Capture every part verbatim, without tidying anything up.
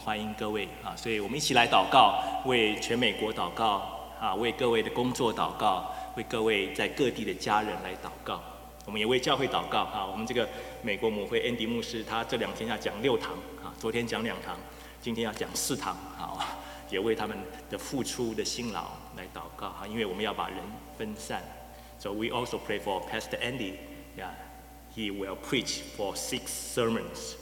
欢迎各位啊！所以我们一起来祷告，为全美国祷告啊，为各位的工作祷告，为各位在各地的家人来祷告。我们也为教会祷告啊！我们这个美国母会安迪牧师，他这两天要讲六堂啊，昨天讲两堂，今天要讲四堂啊，也为他们的付出的辛劳来祷告啊，因为我们要把人分散。So we also pray for Pastor Andy. Yeah, he will preach for six sermons.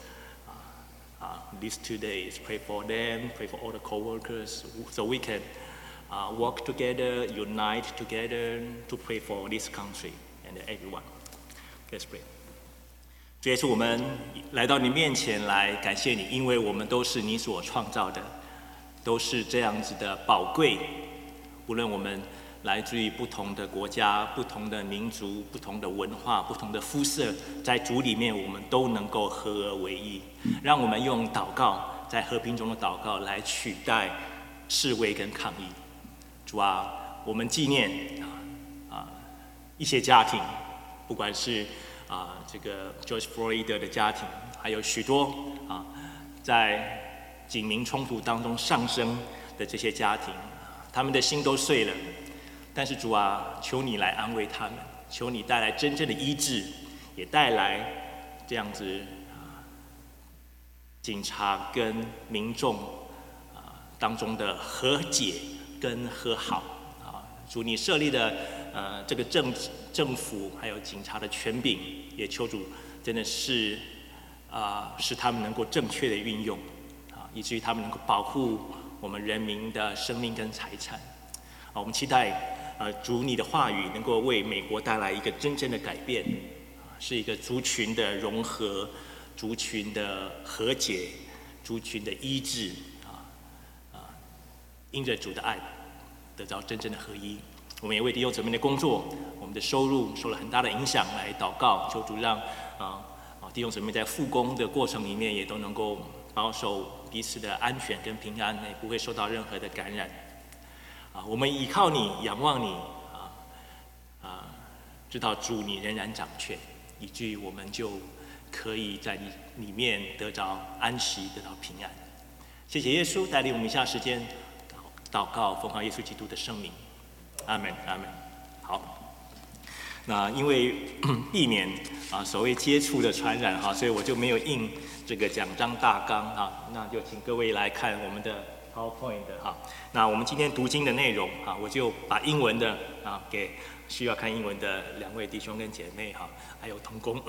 Uh, these two days, pray for them, pray for all the co-workers, so we can uh, work together, unite together to pray for this country and everyone. Let's pray. 主耶稣，我们来到你面前来感谢你，因为我们都是你所创造的，都是这样子的宝贵。无论我们来自于不同的国家、不同的民族、不同的文化、不同的肤色，在主里面，我们都能够合而为一。让我们用祷告，在和平中的祷告来取代示威跟抗议。主啊，我们纪念啊啊一些家庭，不管是啊这个 George Floyd 的家庭，还有许多啊在警民冲突当中上升的这些家庭，他们的心都碎了。但是主啊，求你来安慰他们，求你带来真正的医治，也带来这样子啊，警察跟民众啊当中的和解跟和好啊。主，你设立的呃这个政政府还有警察的权柄，也求主真的是啊使他们能够正确的运用啊，以至于他们能够保护我们人民的生命跟财产啊。我们期待。呃，主你的话语能够为美国带来一个真正的改变，啊，是一个族群的融合、族群的和解、族群的医治，啊啊，因着主的爱，得到真正的合一。我们也为弟兄姊妹的工作、我们的收入受了很大的影响来祷告，求主让啊啊弟兄姊妹在复工的过程里面也都能够保守彼此的安全跟平安，也不会受到任何的感染。啊，我们依靠你，仰望你，啊啊，知道主你仍然掌权，以至于我们就可以在你里面得着安息，得到平安。谢谢耶稣带领我们以下时间祷告，奉靠耶稣基督的圣名，阿门，阿门。好，那因为避免啊所谓接触的传染哈，所以我就没有印这个讲章大纲哈，那就请各位来看我们的。PowerPoint 的哈，那我们今天读经的内容啊，我就把英文的啊给需要看英文的两位弟兄跟姐妹哈，还有同工。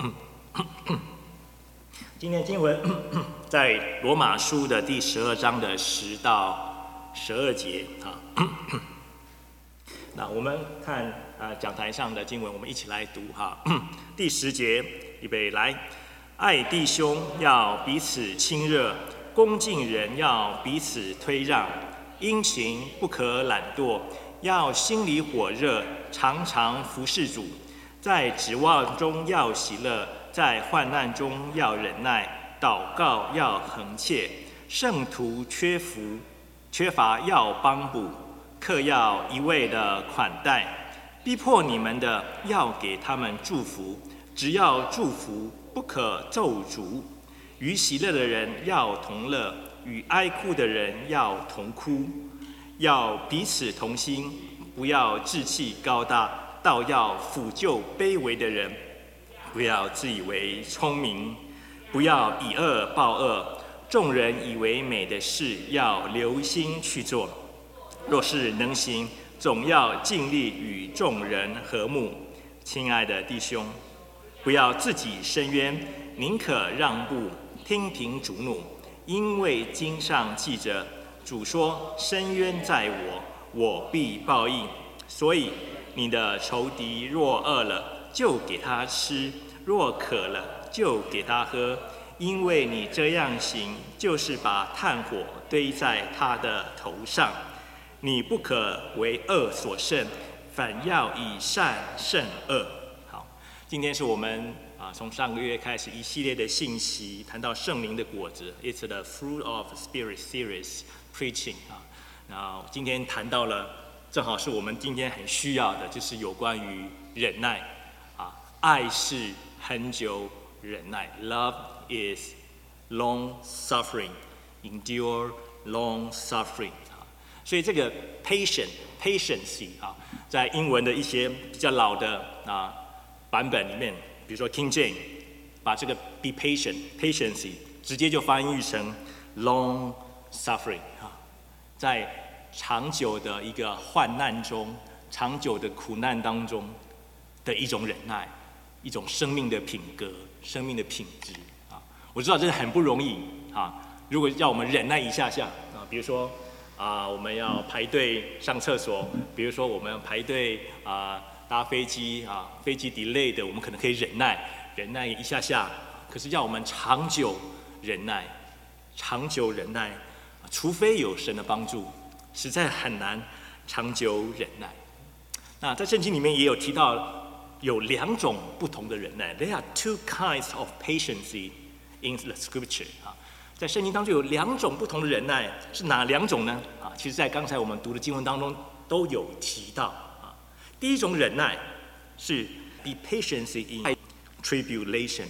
今天经文在罗马书的第十二章的十到十二节啊。那我们看啊讲台上的经文，我们一起来读哈。第十节，预备来，爱弟兄要彼此亲热。恭敬人要彼此推让，殷勤不可懒惰，要心里火热，常常服侍主，在指望中要喜乐，在患难中要忍耐，祷告要恒切，圣徒缺福缺乏要帮补，客要一味的款待，逼迫你们的要给他们祝福，只要祝福，不可咒诅。与喜乐的人要同乐，与哀哭的人要同哭，要彼此同心，不要志气高大，倒要抚救卑微的人，不要自以为聪明，不要以恶报恶。众人以为美的事，要留心去做。若是能行，总要尽力与众人和睦。亲爱的弟兄，不要自己伸冤，宁可让步。听凭主怒，因为经上记着，主说：“伸冤在我，我必报应。”所以，你的仇敌若饿了，就给他吃；若渴了，就给他喝。因为你这样行，就是把炭火堆在他的头上。你不可为恶所胜，反要以善胜恶。好，今天是我们。啊，从上个月开始，一系列的信息谈到圣灵的果子 ，It's the Fruit of Spirit Series Preaching 啊。那今天谈到了，正好是我们今天很需要的，就是有关于忍耐啊，爱是恒久忍耐 ，Love is long suffering endure long suffering 啊，所以这个 patient patience 啊，在英文的一些比较老的啊版本里面，比如说 King James 把这个 be patient patience 直接就翻译成 long suffering 啊，在长久的一个患难中、长久的苦难当中的一种忍耐，一种生命的品格、生命的品质啊。我知道这是很不容易啊。如果要我们忍耐一下下啊，比如说啊，我们要排队上厕所，比如说我们排队啊搭飞机啊，飞机 delay 的，我们可能可以忍耐，忍耐一下下。可是要我们长久忍耐，长久忍耐，除非有神的帮助，实在很难长久忍耐。那在圣经里面也有提到，有两种不同的忍耐 ，There are two kinds of patience in the Scripture 啊。在圣经当中有两种不同的忍耐，是哪两种呢？啊，其实，在刚才我们读的经文当中都有提到啊。第一种忍耐是 be patient in tribulation，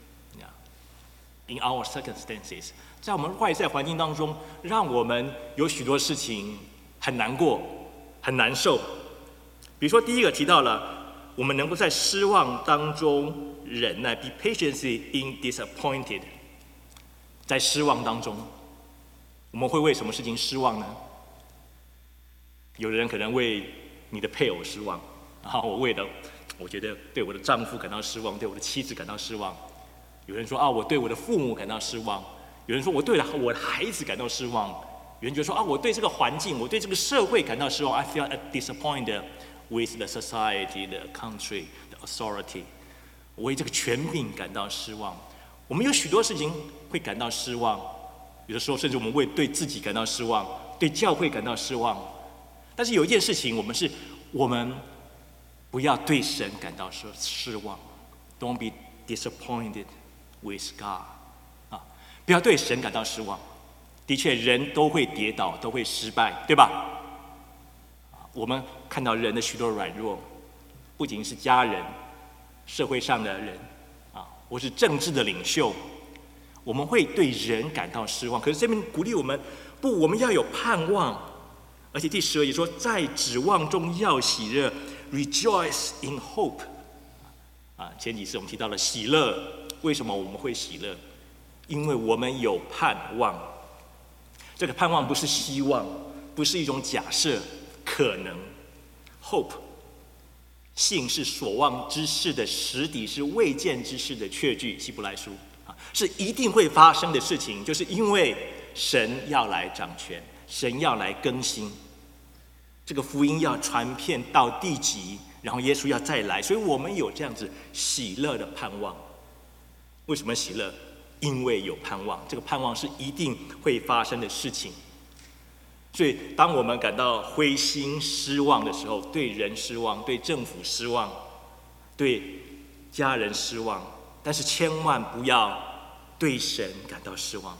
in our circumstances， 在我们外在环境当中，让我们有许多事情很难过、很难受。比如说，第一个提到了，我们能够在失望当中忍耐 ，be patient in disappointed。在失望当中，我们会为什么事情失望呢？有的人可能为你的配偶失望，然后我为了，我觉得对我的丈夫感到失望，对我的妻子感到失望。有人说啊，我对我的父母感到失望；有人说我对我的孩子感到失望；有人觉得说啊，我对这个环境，我对这个社会感到失望。I feel disappointed with the society, the country, the authority。我为这个权柄感到失望。我们有许多事情会感到失望，有的时候甚至我们会对自己感到失望，对教会感到失望。但是有一件事情，我们是，我们不要对神感到失失望。Don't be disappointed with God 啊，不要对神感到失望。的确，人都会跌倒，都会失败，对吧？我们看到人的许多软弱，不仅是家人、社会上的人。或是政治的领袖，我们会对人感到失望。可是这边鼓励我们，不，我们要有盼望。而且第十二节说，在指望中要喜乐 ，rejoice in hope。啊，前几次我们提到了喜乐，为什么我们会喜乐？因为我们有盼望。这个盼望不是希望，不是一种假设，可能 ，hope。信是所望之事的实底，是未见之事的确据。希伯来书啊，是一定会发生的事情，就是因为神要来掌权，神要来更新，这个福音要传遍到地极，然后耶稣要再来，所以我们有这样子喜乐的盼望。为什么喜乐？因为有盼望，这个盼望是一定会发生的事情。所以，当我们感到灰心失望的时候，对人失望，对政府失望，对家人失望，但是千万不要对神感到失望。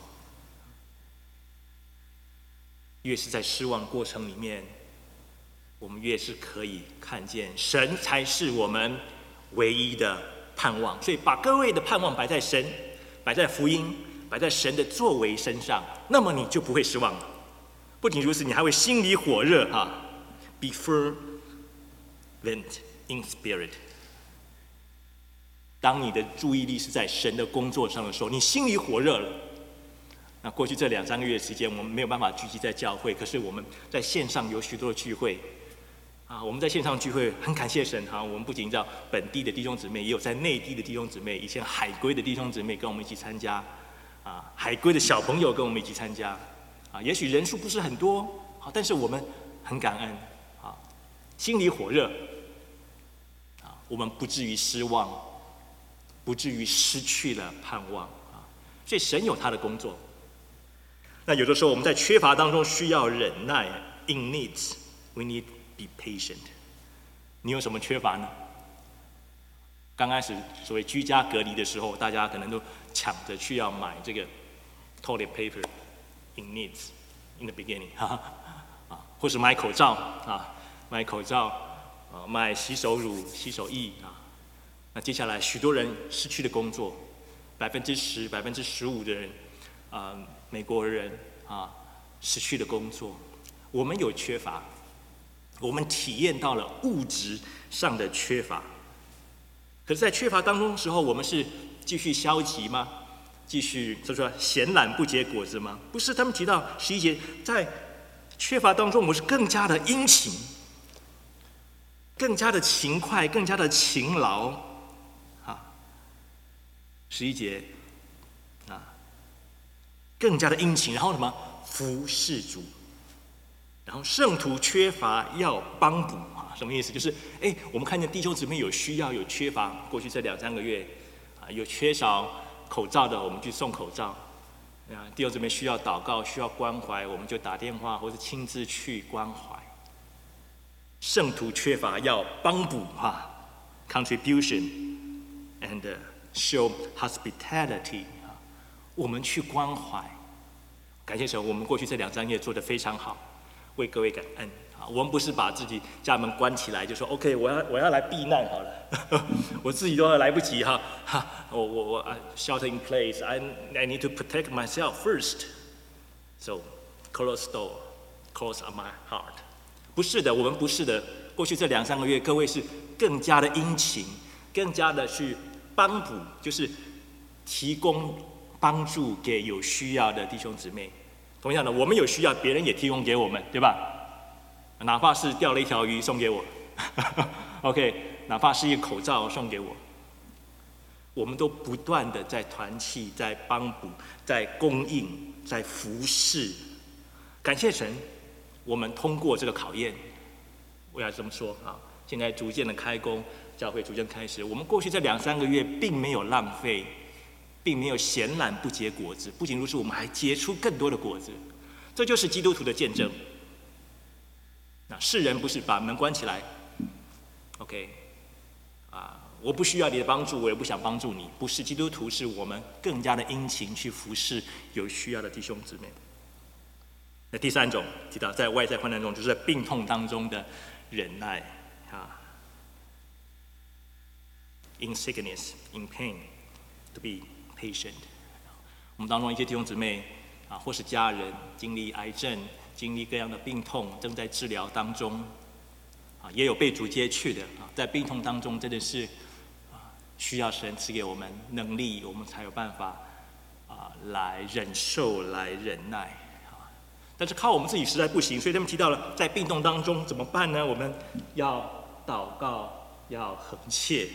越是在失望过程里面，我们越是可以看见神才是我们唯一的盼望。所以，把各位的盼望摆在神，摆在福音，摆在神的作为身上，那么你就不会失望了。不仅如此，你还会心里火热哈 ，be fervent in spirit。当你的注意力是在神的工作上的时候，你心里火热了。那过去这两三个月时间，我们没有办法聚集在教会，可是我们在线上有许多的聚会啊。我们在线上聚会，很感谢神哈。我们不仅叫本地的弟兄姊妹，也有在内地的弟兄姊妹，以前海归的弟兄姊妹跟我们一起参加啊，海归的小朋友跟我们一起参加。啊，也许人数不是很多，好，但是我们很感恩，啊，心里火热，啊，我们不至于失望，不至于失去了盼望，啊，所以神有他的工作。那有的时候我们在缺乏当中需要忍耐 ，in needs we need be patient。你有什么缺乏呢？刚开始所谓居家隔离的时候，大家可能都抢着去要买这个 toilet paper。In needs, in the beginning， 哈哈，啊，或是买口罩啊，买口罩，啊，买洗手乳、洗手液啊。那接下来许多人失去了工作，百分之十、百分之十五的人，啊，美国人啊失去了工作，我们有缺乏，我们体验到了物质上的缺乏。可是，在缺乏当中的时候，我们是继续消极吗？继续就说闲懒不结果子吗？不是，他们提到十一节，在缺乏当中，我们是更加的殷勤，更加的勤快，更加的勤劳。啊，十一节啊，更加的殷勤，然后什么服侍主，然后圣徒缺乏要帮补啊，什么意思？就是哎，我们看见弟兄姊妹有需要有缺乏，过去这两三个月啊，有缺少口罩的，我们去送口罩。啊，弟兄姊妹需要祷告，需要关怀，我们就打电话或者亲自去关怀。圣徒缺乏要帮补哈 ，contribution and show hospitality 啊，我们去关怀。感谢神，我们过去这两三个月做得非常好，为各位感恩。我们不是把自己家门关起来，就说 OK， 我要我要来避难好了，我自己都来不及哈，哈，我我我 shelter in place，I I need to protect myself first，so close door, close on my heart。不是的，我们不是的。过去这两三个月，各位是更加的殷勤，更加的去帮补，就是提供帮助给有需要的弟兄姊妹。同样的，我们有需要，别人也提供给我们，对吧？哪怕是钓了一条鱼送给我，OK， 哪怕是一个口罩送给我，我们都不断的在团契、在帮补、在供应、在服侍。感谢神，我们通过这个考验。我要这么说啊，现在逐渐的开工，教会逐渐开始。我们过去这两三个月并没有浪费，并没有闲懒不结果子。不仅如此，我们还结出更多的果子。这就是基督徒的见证。那世人不是把门关起来 ，OK， 啊，我不需要你的帮助，我也不想帮助你。不是，基督徒是我们更加的殷勤去服侍有需要的弟兄姊妹。那第三种提到在外在患难中，就是在病痛当中的忍耐啊 ，in sickness, in pain, to be patient。我们当中一些弟兄姊妹啊，或是家人经历癌症。经历各样的病痛，正在治疗当中，啊，也有被主接去的啊，在病痛当中，真的是啊，需要神赐给我们能力，我们才有办法啊来忍受、来忍耐啊。但是靠我们自己实在不行，所以他们提到了在病痛当中怎么办呢？我们要祷告，要恒切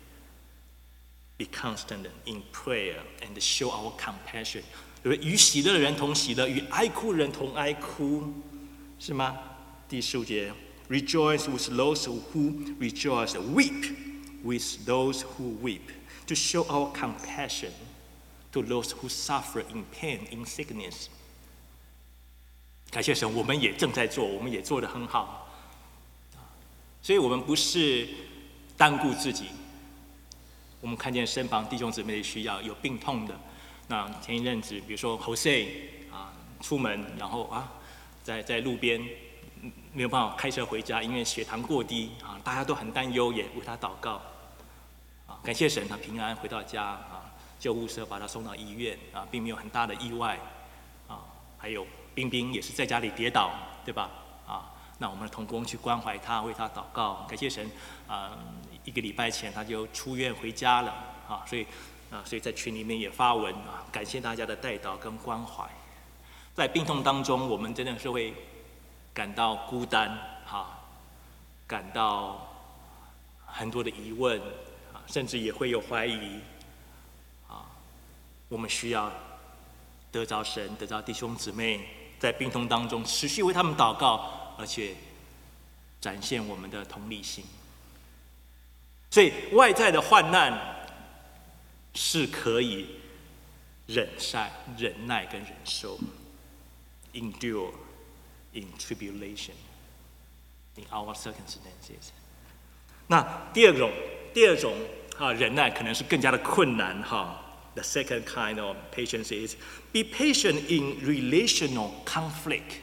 ，be constant in prayer and show our compassion。与喜乐的人同喜乐，与哀哭的人同哀哭，是吗？第十五节 ，Rejoice with those who rejoice, weep with those who weep, to show our compassion to those who suffer in pain, in sickness。感谢神，我们也正在做，我们也做得很好。所以我们不是单顾自己，我们看见身旁弟兄姊妹的需要，有病痛的。那前一阵子，比如说 Jose 啊，出门然后啊，在在路边没有办法开车回家，因为血糖过低啊，大家都很担忧，也为他祷告啊，感谢神，他平安回到家啊，救护车把他送到医院啊，并没有很大的意外啊。还有冰冰也是在家里跌倒，对吧？啊，那我们的同工去关怀他，为他祷告，感谢神啊，一个礼拜前他就出院回家了啊，所以。啊，所以在群里面也发文啊，感谢大家的代祷跟关怀。在病痛当中，我们真的是会感到孤单，哈，感到很多的疑问，啊，甚至也会有怀疑，啊，我们需要得着神，得着弟兄姊妹，在病痛当中持续为他们祷告，而且展现我们的同理心。所以外在的患难是可以忍耐、忍耐跟忍受 ，endure in tribulation in our circumstances。那第二种，第二种啊，忍耐可能是更加的困难哈。The second kind of patience is be patient in relational conflict。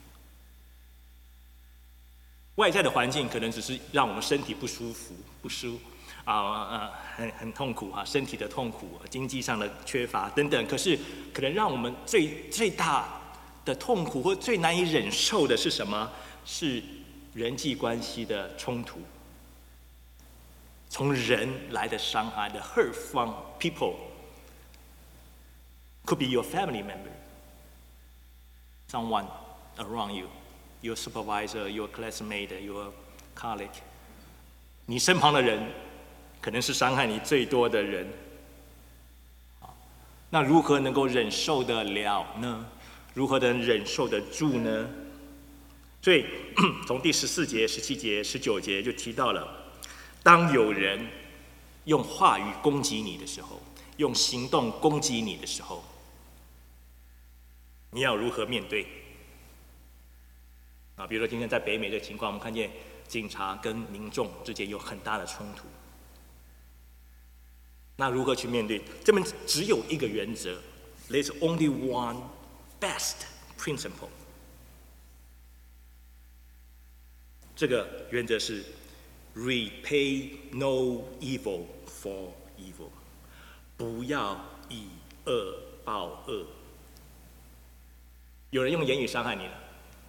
外在的环境可能只是让我们身体不舒服、不舒啊呃很很痛苦啊，身体的痛苦、经济上的缺乏等等。可是可能让我们最最大的痛苦或最难以忍受的是什么？是人际关系的冲突，从人来的伤害的 hurt from people could be your family member, someone around you, your supervisor, your classmate, your colleague. 你身旁的人可能是伤害你最多的人。那如何能够忍受得了呢？如何能忍受得住呢？所以从第十四节、十七节、十九节就提到了，当有人用话语攻击你的时候，用行动攻击你的时候，你要如何面对？啊，比如说今天在北美的情况，我们看见警察跟民众之间有很大的冲突。那如何去面对？这边只有一个原则 ，There's only one best principle。这个原则是 repay no evil for evil， 不要以恶报恶。有人用言语伤害你了，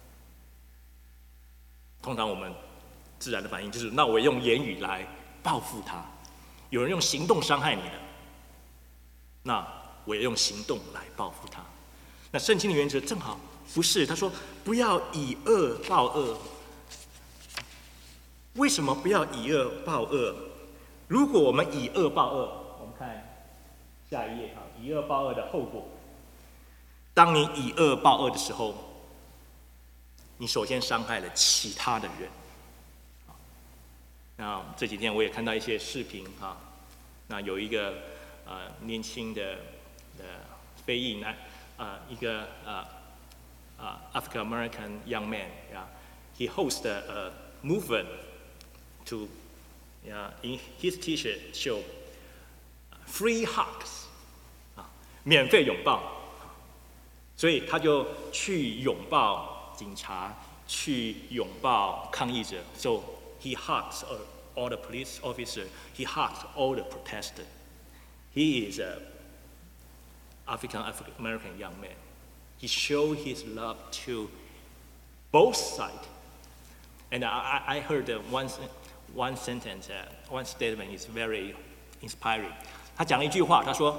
通常我们自然的反应就是，那我用言语来报复他。有人用行动伤害你了，那我也用行动来报复他。那圣经的原则正好不是，他说不要以恶报恶。为什么不要以恶报恶？如果我们以恶报恶，我们看下一页啊，以恶报恶的后果。当你以恶报恶的时候，你首先伤害了其他的人。那这几天我也看到一些视频啊，那有一个呃年轻的的非裔男啊、呃、一个呃呃 African American young man 呀、yeah, he hosts a, a movement to yeah, in his T-shirt show free hugs 啊免费拥抱，所以他就去拥抱警察，去拥抱抗议者 ，so he hugs all the police officers. He hugs all the protesters. He is a African African American young man. He showed his love to both sides. And I, I heard one one sentence, uh, one statement is very inspiring. 他讲了一句话，他说：“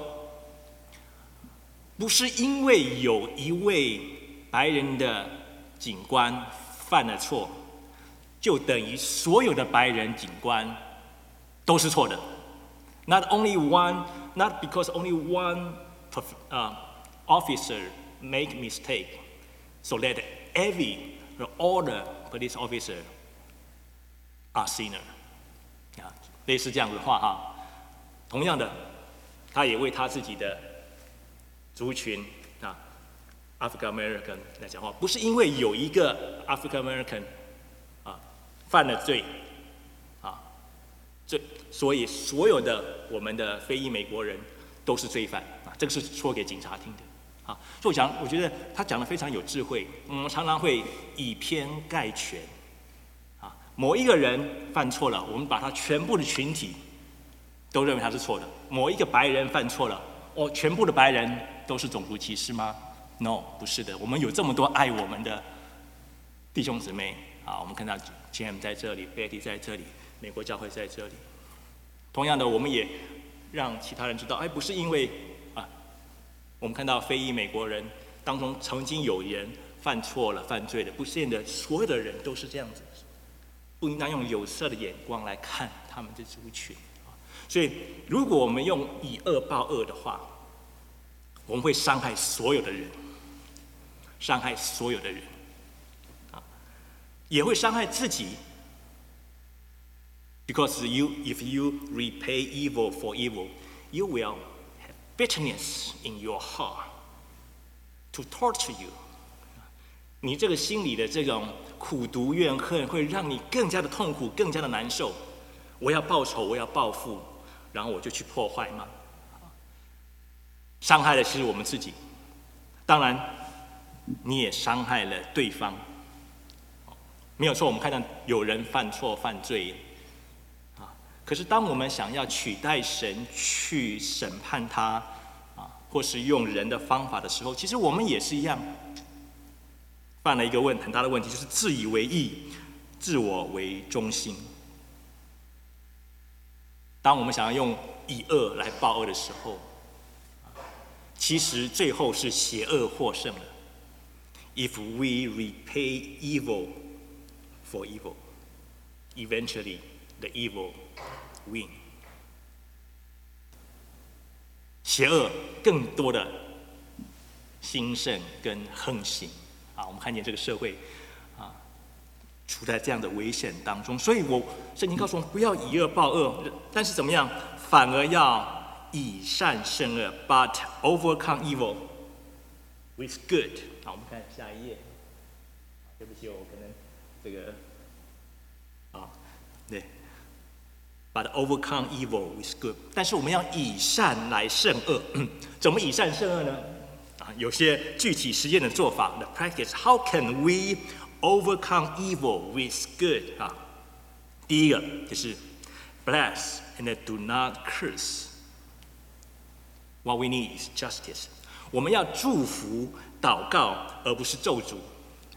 不是因为有一位白人的警官犯了错。”就等于所有的白人警官都是错的。Not only one, not because only one uh, officer make mistake, so that every all the police officer are sinner. 啊，类似这样子的话哈。同样的，他也为他自己的族群啊 ，African American 来讲话，不是因为有一个 African American。犯了罪，啊，这所以所有的我们的非裔美国人都是罪犯啊，这个是说给警察听的，啊，所以我讲，我觉得他讲的非常有智慧。我们常常会以偏概全，啊，某一个人犯错了，我们把他全部的群体都认为他是错的。某一个白人犯错了，哦，全部的白人都是种族歧视吗 ？No， 不是的。我们有这么多爱我们的弟兄姊妹。啊，我们看到 Jam 在这里 ，Betty 在这里，美国教会在这里。同样的，我们也让其他人知道，哎，不是因为啊，我们看到非裔美国人当中曾经有人犯错了、犯罪了，不见得所有的人都是这样子，不应当用有色的眼光来看他们的族群。所以，如果我们用以恶报恶的话，我们会伤害所有的人，伤害所有的人。也会伤害自己 ，because you, if you repay evil for evil, you will have bitterness in your heart to torture you. 你这个心里的这种苦毒怨恨，会让你更加的痛苦，更加的难受。我要报仇，我要报复，然后我就去破坏吗？伤害的是我们自己，当然你也伤害了对方。没有错，我们看到有人犯错犯罪，啊，可是当我们想要取代神去审判他，啊，或是用人的方法的时候，其实我们也是一样， 犯了一个问很大的问题，就是自以为义，自我为中心。当我们想要用以恶来报恶的时候，其实最后是邪恶获胜了。If we repay evil for evil, eventually the evil win. 邪恶更多的兴盛跟横行啊，我们看见这个社会啊，处在这样的危险当中。所以我圣经告诉我们，不要以恶报恶，但是怎么样，反而要以善胜恶 ，but overcome evil with good。好，我们看下一页。对不起，我可能这个啊，对。But overcome evil with good。但是我们要以善来胜恶，怎么以善胜恶呢？啊，有些具体实践的做法 ，the practice。How can we overcome evil with good？ 啊，第一个就是 bless and do not curse。What we need is justice。我们要祝福、祷告，而不是咒诅。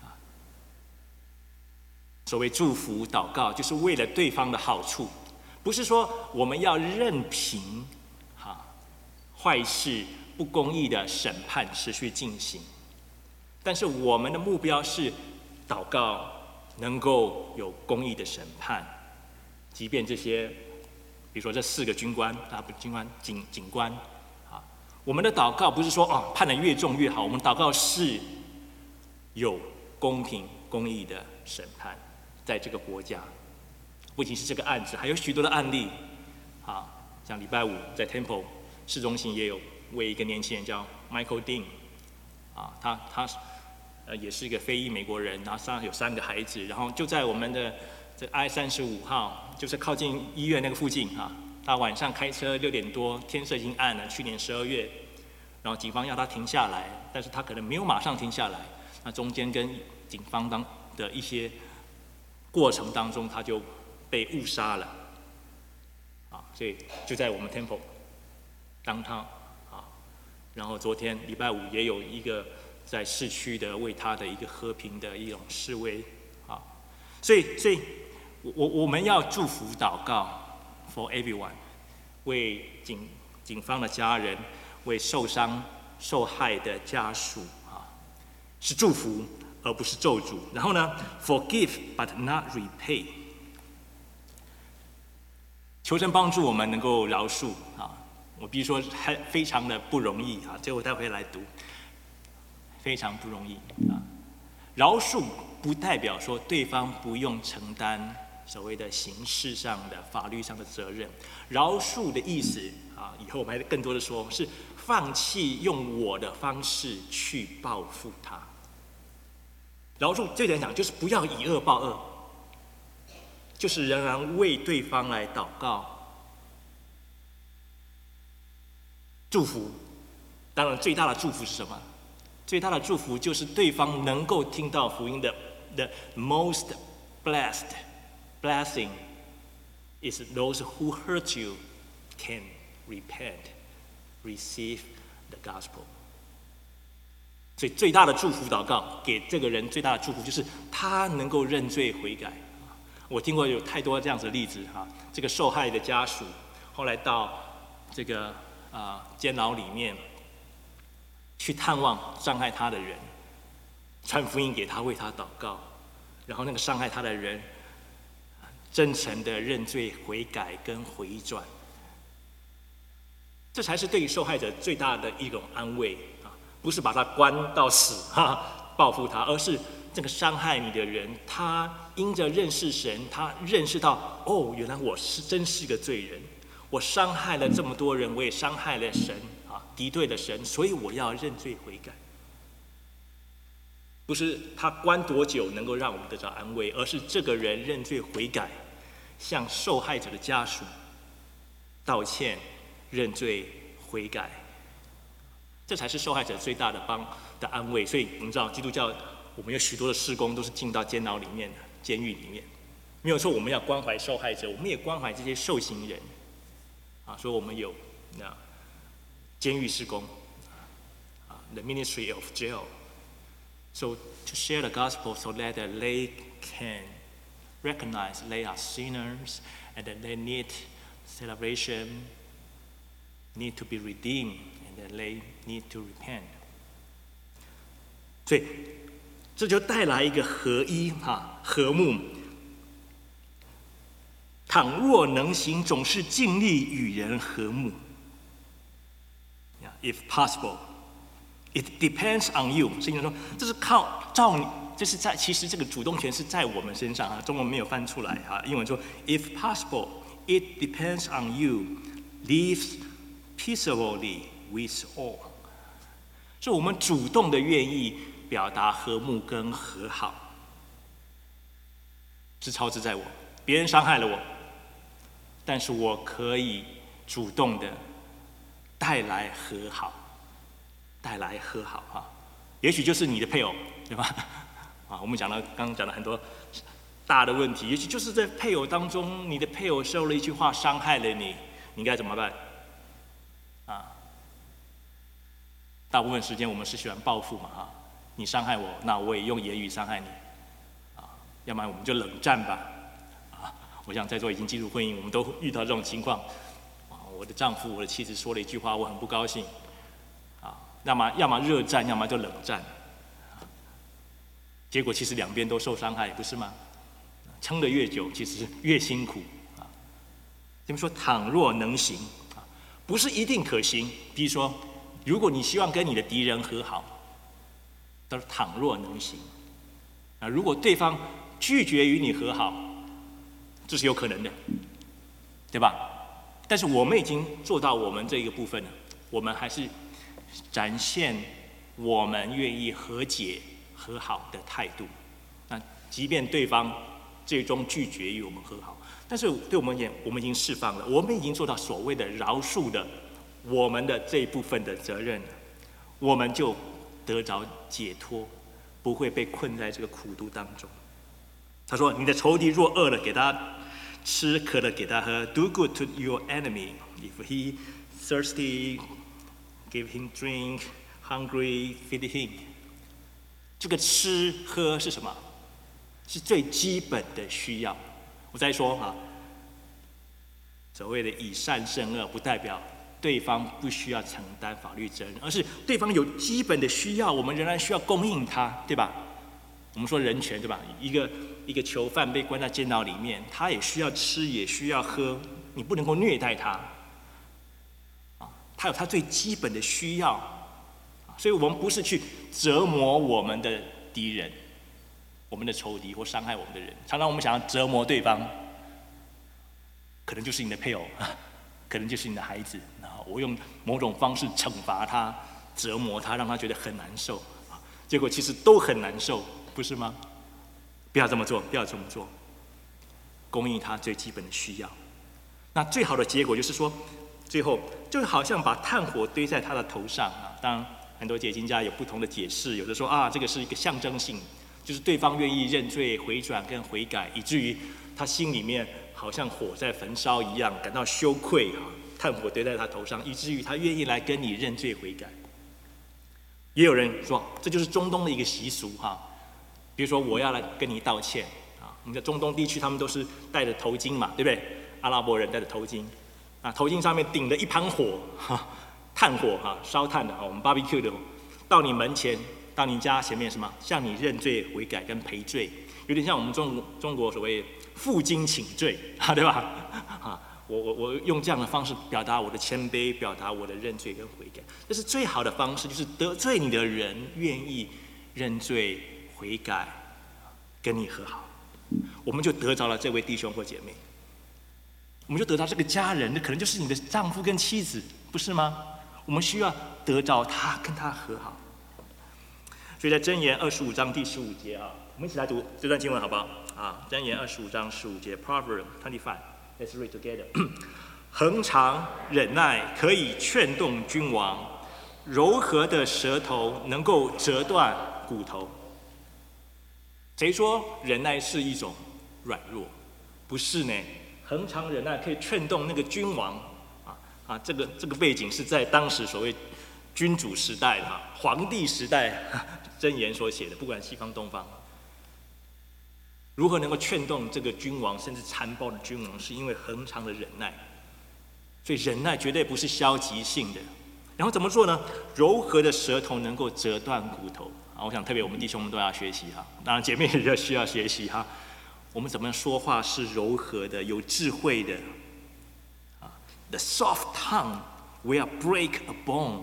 所谓祝福、祷告，就是为了对方的好处。不是说我们要任凭哈坏事、不公义的审判持续进行，但是我们的目标是祷告能够有公义的审判，即便这些，比如说这四个军官啊，不军官警警官啊，我们的祷告不是说哦判得越重越好，我们祷告是有公平公义的审判在这个国家。不仅是这个案子，还有许多的案例，啊，像礼拜五在 Temple 市中心也有为一个年轻人叫 Michael Dean， 啊，他他呃也是一个非裔美国人，然后他有三个孩子，然后就在我们的这 I 三十五号，就是靠近医院那个附近啊，他晚上开车六点多，天色已经暗了，去年十二月，然后警方要他停下来，但是他可能没有马上停下来，那中间跟警方当的一些过程当中，他就被误杀了，啊，所以就在我们 Temple downtown 啊，然后昨天礼拜五也有一个在市区的为他的一个和平的一种示威，啊，所以所以我我们要祝福祷告 for everyone， 为警警方的家人，为受伤受害的家属啊，是祝福而不是咒诅。然后呢 ，forgive but not repay。求神帮助我们能够饶恕啊！我必须说，还非常的不容易啊！这我待会来读，非常不容易啊！饶恕不代表说对方不用承担所谓的刑事上的、法律上的责任。饶恕的意思啊，以后我们还更多的说，是放弃用我的方式去报复他。饶恕最简单讲，就是不要以恶报恶。就是仍然为对方来祷告、祝福。当然，最大的祝福是什么？最大的祝福就是对方能够听到福音的 the most blessed blessing is those who hurt you can repent, receive the gospel。所以最大的祝福祷告给这个人最大的祝福就是他能够认罪悔改。我听过有太多这样子的例子哈，这个受害的家属后来到这个啊、呃、监牢里面去探望伤害他的人，传福音给他，为他祷告，然后那个伤害他的人真诚的认罪悔改跟回转，这才是对于受害者最大的一种安慰啊，不是把他关到死哈报复他，而是这个伤害你的人，他因着认识神，他认识到哦，原来我是真是个罪人，我伤害了这么多人，我也伤害了神啊，敌对了神，所以我要认罪悔改。不是他关多久能够让我们得到安慰，而是这个人认罪悔改，向受害者的家属道歉、认罪悔改，这才是受害者最大的帮的安慰。所以我们知道基督教。我们有许多的事工都是进到监牢里面的、监狱里面，没有说我们要关怀受害者，我们也关怀这些受刑人，啊，所以我们有那监狱事工，啊 ，the ministry of jail， So to share the gospel so that they can recognize they are sinners and that they need celebration, need to be redeemed, and that they need to repent. 所以这就带来一个合一哈和睦。倘若能行，总是尽力与人和睦。If possible, it depends on you。圣经说，这是靠照你，这是在其实这个主动权是在我们身上啊。中文没有翻出来啊，英文说 ，If possible, it depends on you. Live peaceably with all。是我们主动的愿意表达和睦跟和好，是超之在我。别人伤害了我，但是我可以主动的带来和好，带来和好哈。也许就是你的配偶，对吧？啊，我们讲了，刚刚讲了很多大的问题，也许就是在配偶当中，你的配偶说了一句话伤害了你，你该怎么办？啊，大部分时间我们是喜欢报复嘛，哈，你伤害我，那我也用言语伤害你，啊，要不然我们就冷战吧，啊，我想在座已经进入婚姻，我们都遇到这种情况。我的丈夫、我的妻子说了一句话，我很不高兴，啊，要么要么热战，要么就冷战，结果其实两边都受伤害，不是吗？撑得越久，其实越辛苦啊。这边说，倘若能行，啊，不是一定可行。比如说，如果你希望跟你的敌人和好，他说倘若能行，啊，如果对方拒绝与你和好，这是有可能的，对吧？但是我们已经做到我们这个部分了，我们还是展现我们愿意和解和好的态度。那即便对方最终拒绝与我们和好，但是对我们也，我们已经释放了，我们已经做到所谓的饶恕的我们的这一部分的责任了，我们就得着解脱，不会被困在这个苦毒当中。他说：“你的仇敌若饿了，给他吃，渴了给他喝。Do good to your enemy. If he thirsty, give him drink. Hungry, feed him.” 这个吃喝是什么？是最基本的需要。我再说啊，所谓的以善胜恶，不代表对方不需要承担法律责任，而是对方有基本的需要，我们仍然需要供应他，对吧？我们说人权，对吧？一个一个囚犯被关在监牢里面，他也需要吃，也需要喝，你不能够虐待他，啊，他有他最基本的需要，所以我们不是去折磨我们的敌人、我们的仇敌或伤害我们的人。常常我们想要折磨对方，可能就是你的配偶，可能就是你的孩子，然后我用某种方式惩罚他、折磨他，让他觉得很难受，结果其实都很难受，不是吗？不要这么做，不要这么做，供应他最基本的需要。那最好的结果就是说，最后就好像把炭火堆在他的头上啊。当然，很多解经家有不同的解释，有的说啊，这个是一个象征性，就是对方愿意认罪、回转跟悔改，以至于他心里面好像火在焚烧一样，感到羞愧啊。炭火堆在他头上，以至于他愿意来跟你认罪悔改。也有人说，这就是中东的一个习俗哈。比如说，我要来跟你道歉啊，我们在中东地区，他们都是戴着头巾嘛，对不对？阿拉伯人戴着头巾，啊，头巾上面顶着一盘火，哈，炭火哈，烧炭的啊，我们 barbecue 的，到你门前，到你家前面什么，向你认罪悔改跟赔罪，有点像我们中中国所谓负荆请罪，啊，对吧？啊，我我我用这样的方式表达我的谦卑，表达我的认罪跟悔改，这是最好的方式，就是得罪你的人愿意认罪悔改，跟你和好，我们就得着了这位弟兄或姐妹，我们就得到这个家人，那可能就是你的丈夫跟妻子，不是吗？我们需要得着他，跟他和好。所以在箴言二十五章第十五节啊，我们一起来读这段经文好不好？啊，箴言二十五章十五节 ，Proverbs twenty-five，let's read together 。恒常忍耐可以劝动君王，柔和的舌头能够折断骨头。谁说忍耐是一种软弱？不是呢，恒常忍耐可以劝动那个君王啊啊！这个这个背景是在当时所谓君主时代哈，皇帝时代箴言所写的，不管西方东方，如何能够劝动这个君王，甚至残暴的君王，是因为恒长的忍耐。所以忍耐绝对不是消极性的。然后怎么做呢？柔和的舌头能够折断骨头。啊，我想特别我们弟兄们都要学习哈，当然姐妹也需要学习哈。我们怎么样说话是柔和的、有智慧的？啊 ，The soft tongue will break a bone。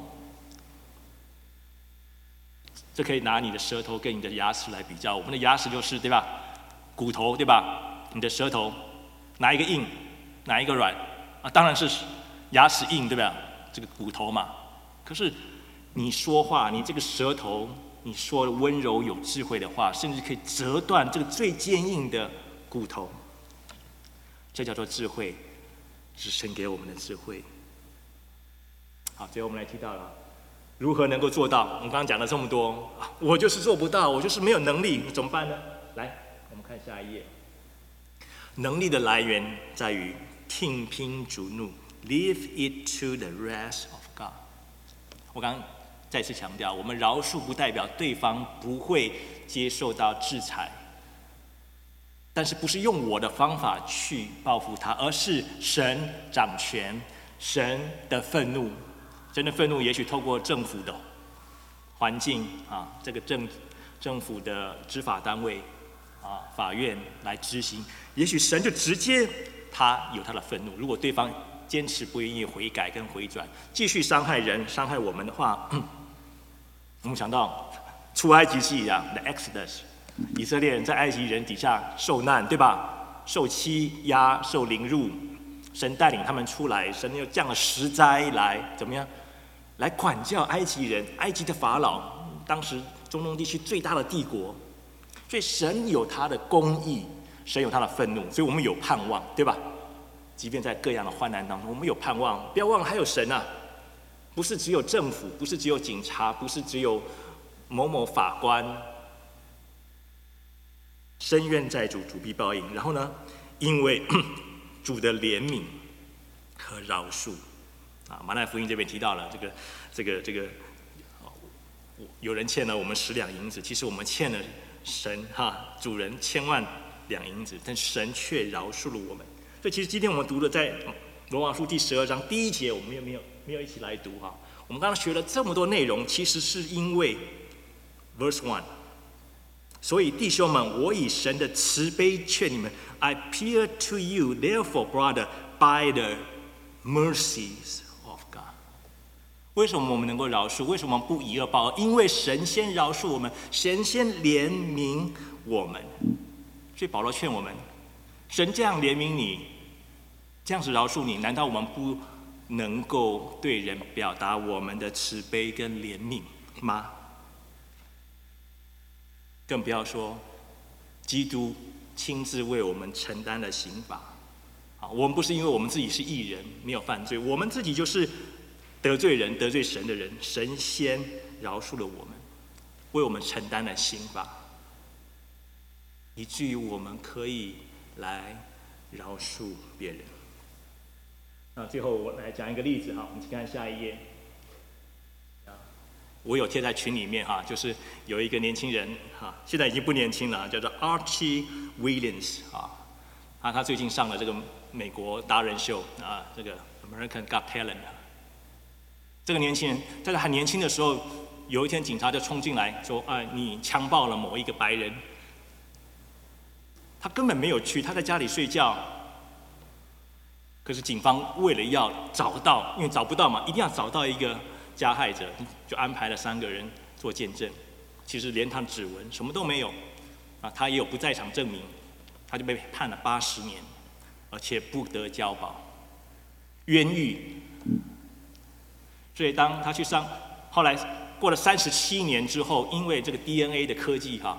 这可以拿你的舌头跟你的牙齿来比较。我们的牙齿就是对吧？骨头对吧？你的舌头哪一个硬，哪一个软？啊，当然是牙齿硬对吧？这个骨头嘛。可是你说话，你这个舌头，你说温柔有智慧的话，甚至可以折断这个最坚硬的骨头。这叫做智慧，是神给我们的智慧。好，最后我们来提到了如何能够做到。我们刚刚讲了这么多，我就是做不到，我就是没有能力，怎么办呢？来，我们看下一页。能力的来源在于听凭主怒 ，Leave it to the rest of God。我刚刚再次强调，我们饶恕不代表对方不会接受到制裁，但是不是用我的方法去报复他，而是神掌权，神的愤怒，神的愤怒也许透过政府的环境啊，这个政政府的执法单位啊，法院来执行，也许神就直接他有他的愤怒。如果对方坚持不愿意悔改跟回转，继续伤害人、伤害我们的话，我们想到出埃及记一样的 Exodus， 以色列人在埃及人底下受难，对吧？受欺压、受凌辱，神带领他们出来，神又降了十灾来怎么样？来管教埃及人。埃及的法老，当时中东地区最大的帝国，所以神有他的公义，神有他的愤怒，所以我们有盼望，对吧？即便在各样的患难当中，我们有盼望。不要忘了还有神啊，不是只有政府，不是只有警察，不是只有某某法官。深渊在主，主必报应。然后呢，因为主的怜悯和饶恕啊，马太福音这边提到了这个这个这个，有人欠了我们十两银子，其实我们欠了神哈主人千万两银子，但神却饶恕了我们。所以其实今天我们读的在罗马书第十二章第一节，我们没有没有没有一起来读哈。我们刚刚学了这么多内容，其实是因为 verse one。所以弟兄们，我以神的慈悲劝你们 ，I appeal to you, therefore, brother, by the mercies of God。为什么我们能够饶恕？为什么不以恶报恶？因为神先饶恕我们，神先怜悯我们。所以保罗劝我们，神这样怜悯你，这样子饶恕你，难道我们不能够对人表达我们的慈悲跟怜悯吗？更不要说基督亲自为我们承担了刑罚。啊，我们不是因为我们自己是义人没有犯罪，我们自己就是得罪人、得罪神的人，神先饶恕了我们，为我们承担了刑罚，以至于我们可以来饶恕别人。那最后我来讲一个例子哈，我们请看下一页。我有贴在群里面哈，就是有一个年轻人哈，现在已经不年轻了，叫做 Archie Williams 啊，啊，他最近上了这个美国达人秀啊，这个 American Got Talent。这个年轻人在他很年轻的时候，有一天警察就冲进来说：“啊，你枪爆了某一个白人。”他根本没有去，他在家里睡觉。可是警方为了要找到，因为找不到嘛，一定要找到一个加害者，就安排了三个人做见证。其实连他的指纹什么都没有，啊，他也有不在场证明，他就被判了八十年，而且不得交保，冤狱。所以当他去上，后来过了三十七年之后，因为这个 D N A 的科技哈，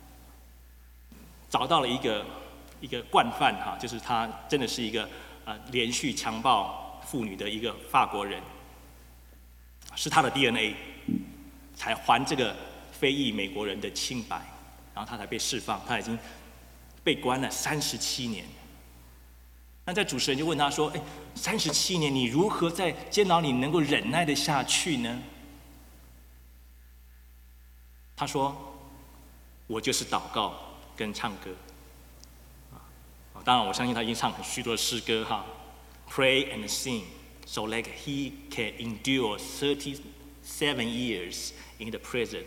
找到了一个一个惯犯哈，就是他真的是一个呃连续强暴妇女的一个法国人。是他的 D N A 才还这个非裔美国人的清白，然后他才被释放。他已经被关了三十七年。那在主持人就问他说：“哎，三十七年，你如何在监牢里能够忍耐得下去呢？” 他说：“我就是祷告跟唱歌。”啊，当然我相信他已经唱很许多的诗歌哈 ，Pray and sing, so like he can endure thirty-seven years in the prison,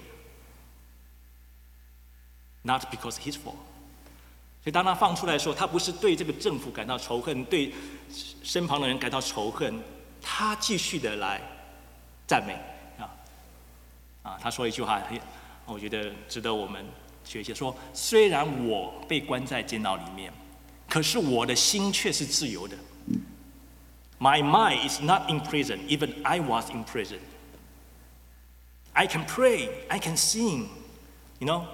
not because his fault. 所以当他放出来的时候，他不是对这个政府感到仇恨，对身旁的人感到仇恨，他继续的来赞美啊啊！他说一句话，我觉得值得我们学习。说虽然我被关在监牢里面，可是我的心却是自由的。My mind is not in prison, even I was in prison. I can pray, I can sing, you know.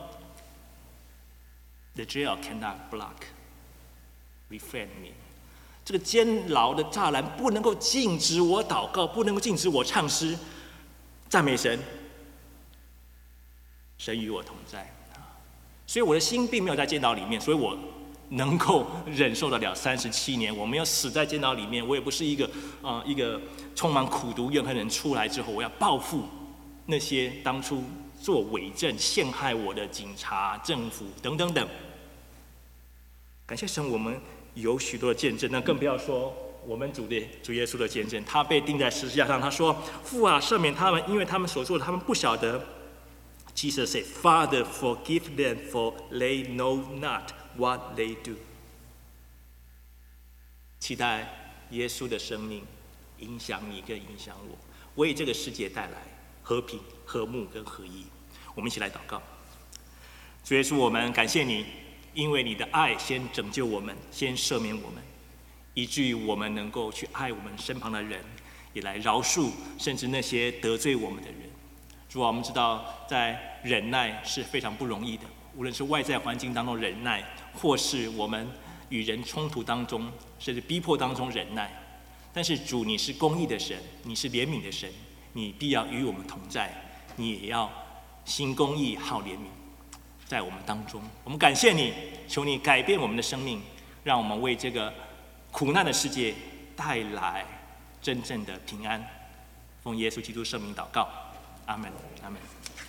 The jail cannot block, refrain me. 这个监牢的栅栏不能够禁止我祷告，不能够禁止我唱诗，赞美神。神与我同在，所以我的心并没有在监牢里面，所以我能够忍受得了三十七年。我没有死在监牢里面，我也不是一个呃一个充满苦毒怨恨的人。出来之后，我要报复那些当初做伪证、陷害我的警察、政府等等等。感谢神，我们有许多的见证，那更不要说我们主的主耶稣的见证。他被钉在十字架上，他说：“父啊，赦免他们，因为他们所做的，他们不晓得。” Jesus said, "Father, forgive them, for they know not what they do." 期待耶稣的生命影响你，跟影响我，为这个世界带来和平、和睦跟合一。我们一起来祷告。主耶稣，我们感谢你，因为你的爱先拯救我们，先赦免我们，以至于我们能够去爱我们身旁的人，也来饶恕甚至那些得罪我们的人。主啊，我们知道在忍耐是非常不容易的，无论是外在环境当中忍耐，或是我们与人冲突当中，甚至逼迫当中忍耐。但是主，你是公义的神，你是怜悯的神，你必要与我们同在，你也要行公义、好怜悯，在我们当中。我们感谢你，求你改变我们的生命，让我们为这个苦难的世界带来真正的平安。奉耶稣基督圣名祷告。阿门，阿门。